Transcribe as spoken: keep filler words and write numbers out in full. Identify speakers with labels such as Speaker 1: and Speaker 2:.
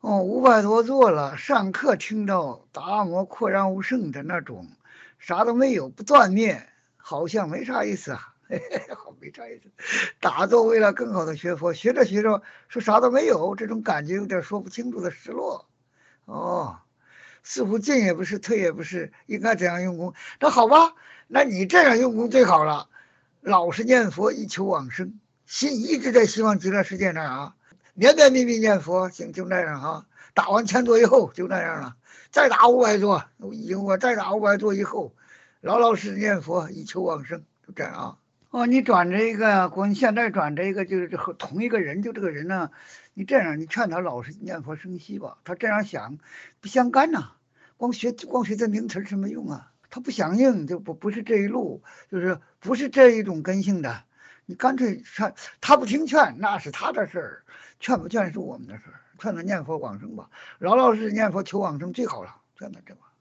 Speaker 1: 哦，五百多座了，上课听到达摩阔然无圣的那种，啥都没有，不断灭，好像没啥意思啊，嘿嘿，好没啥意思。打坐为了更好的学佛，学着学着说啥都没有，这种感觉有点说不清楚的失落。哦，似乎进也不是，退也不是，应该怎样用功？那好吧，那你这样用功最好了，老实念佛，以求往生，心一直在希望极乐世界那儿啊。绵绵密密念佛，行，就那样哈。打完千座以后就那样了，再打五百座，以我再打五百座以后，老老实实念佛，以求往生，就这样啊。哦，你转这一个，光现在转这一个就是和同一个人，就这个人呢，你这样，你劝他老实念佛生息吧，他这样想不相干呐、光学光学这名词什么用啊？他不响应，就不不是这一路，就是不是这一种根性的。你干脆劝他不听劝，那是他的事儿，劝不劝是我们的事儿。劝他念佛往生吧，老老实实念佛求往生最好了，劝他这吧。